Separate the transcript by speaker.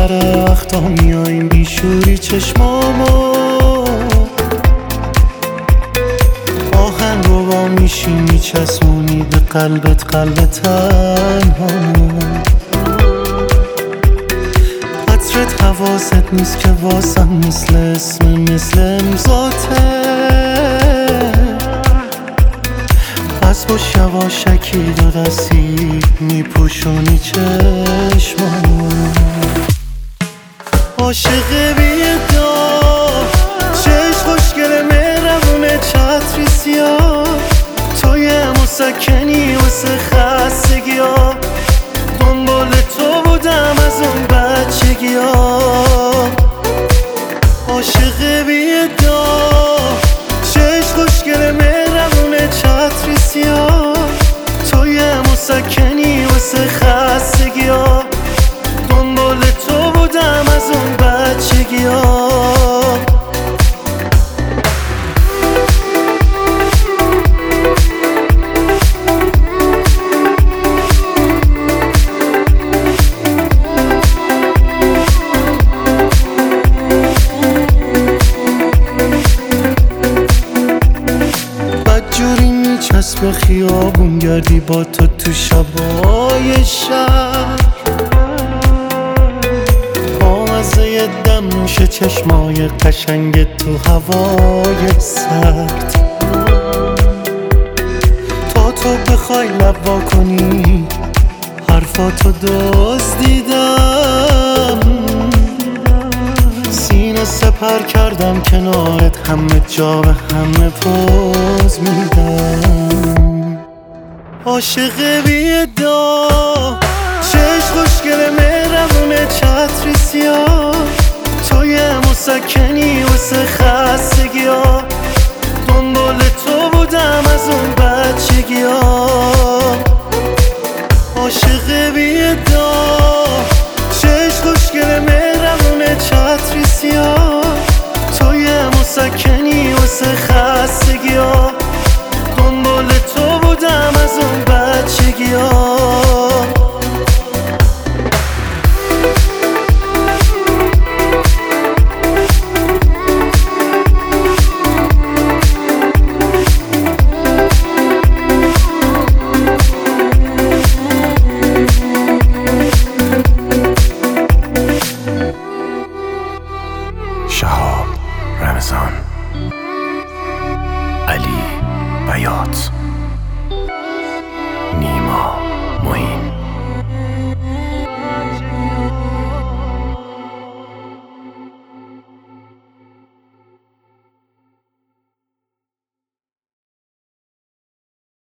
Speaker 1: بیشتره وقتا میاییم بیشوری چشمامو آهن رو با میشی میچسبونی به قلبت قلب تنهامو عطرت حواست نیست که واسم مثل امضاته از باش یواشکی دو دستی میپوشونی چشمامو عاشق بی‌ادعا چشم خوشگل مهربونه چتری سیاه توی مسکنی واسه خستگی‌ها دنبال تو بودم از اون بچگی‌ها عاشق بی‌ادعا چشم خوشگل مهربونه چتری سیاه توی مسکنی واسه خستگی‌ها دنبال تو بودم از اون بچگی‌ها بدجوری میچسبه خیابون گردی با تو شبای شهر بامزه دم نوشه چشمای قشنگ تو هوای سرد تا تو بخوای لب وا کنی حرفاتو دزدیدم سینه سپر کردم کنارت همه جا به همه پوز میدم عاشق بی‌ادعا چشم خوشگل مهربونه چتری سیاه توی مسکنی واسه خستگی‌ها دنبال تو بودم از اون بچگی‌ها عاشق بی‌ادعا چشم خوشگل مهربونه چتری سیاه توی مسکنی واسه خستگی‌ها دنبال تو بودم از اون بچگی‌ها
Speaker 2: شهاب رمضان علی بیات